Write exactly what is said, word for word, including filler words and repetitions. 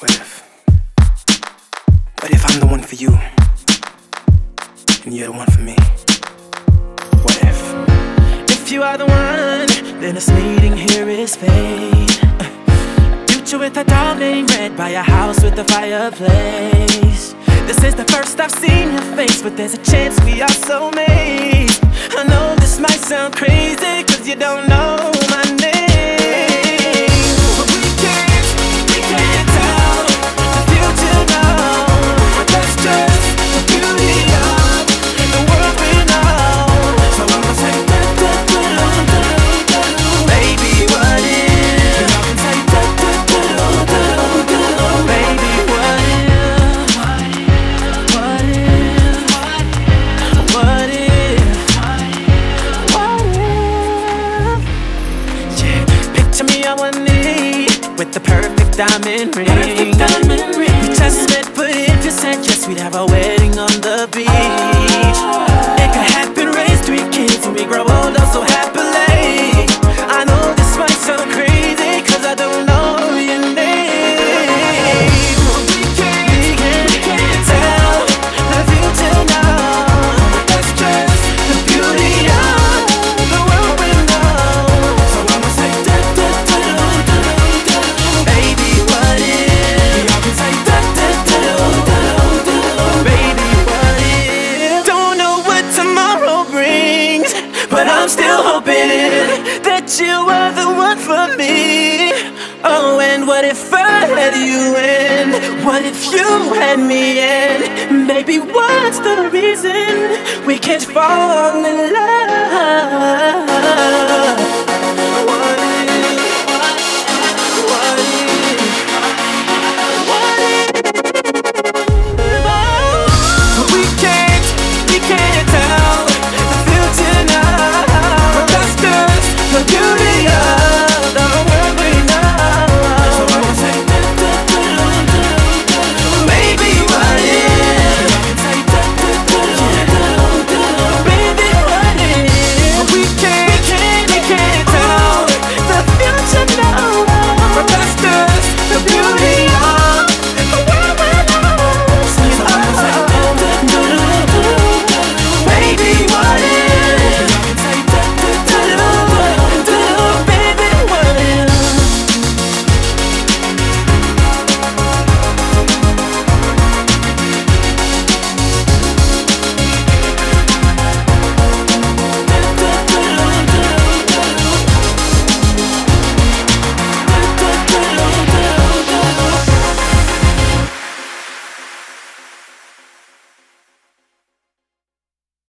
What if? What if I'm the one for you, and you're the one for me? What if? If you are the one, then this meeting here is fate. Future with a dog named Red by a house with a fireplace. This is the first I've seen your face, but there's a chance we are soulmates. I know this might sound crazy, cause you don't know my name, but we can't, we can't tell the future now. That's just the beauty of the world we know. So I'ma say da da da da da da. Baby, what if? And y'all can say da da da da da da. Baby, what if? What if? What if? What if? Yeah, picture me on one knee with the perfect diamond ring. Perfect diamond ring. We just met, but if you said yes, we'd have a wedding on the beach. It could happen, raise three kids, and we grow old oh so happily. I know this might sound crazy, cause I don't know your name. We can't, we can't tell the future now. That's just the beauty of the world we know. So I'ma say da da da da da da. Baby, what if? Y'all can say da da da da da da. Baby, what if? Don't know what tomorrow brings, but I'm still hoping that you are the one for me. Oh, and what if I had you in? What if you had me in? Baby, what's the reason we can't fall in love?